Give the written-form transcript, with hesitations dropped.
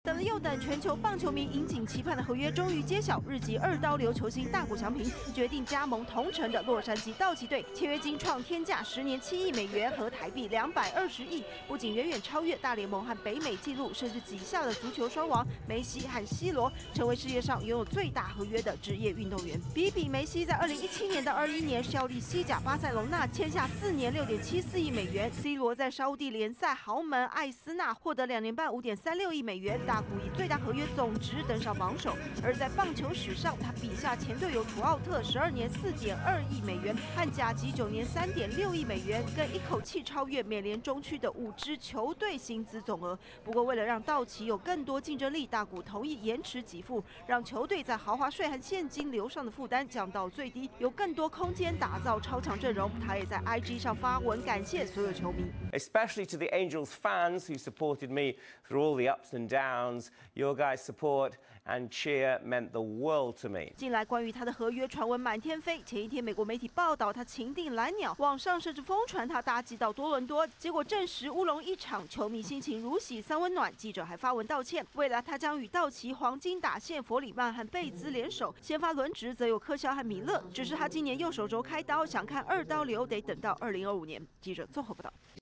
等了又等，全球棒球迷引颈期盼的合约终于揭晓，日籍二刀流球星大谷翔平决定加盟同城的洛杉矶道奇队，签约金创天价10年7亿美元和台币220亿，不仅远远超越大联盟和北美纪录，甚至挤下了足球双王梅西和 C 罗，成为世界上拥有最大合约的职业运动员。比梅西在2017年到21年效力西甲巴塞隆纳，签下4年6.74亿美元；C 罗在沙烏地联赛豪门艾斯纳获得2年半5.36亿美元。大谷以最大合约总值登上榜首，而在棒球史上，他笔下前队友图奥特12年4.2亿美元，和甲级9年3.6亿美元，更一口气超越美联中区的5支球队薪资总额。不过，为了让道奇有更多竞争力，大谷同意延迟给付，让球队在豪华税和现金流上的负担降到最低，有更多空间打造超强阵容。他也在 IG 上发文感谢所有球迷。 Especially to the Angels fans who supported me through all the ups and downs. Your guys' support and cheer meant the world to me. 近来关于他的合约传闻满天飞，前一天美国媒体报道他情定蓝鸟，网上甚至疯传他搭机到多伦多，结果证实乌龙一场，球迷心情如洗三温暖。记者还发文道歉，未来他将与道奇黄金打线弗里曼和贝兹联手，先发轮值则有科肖和米勒，只是他今年右手肘开刀，想看二刀流得等到2025年。记者综合报道。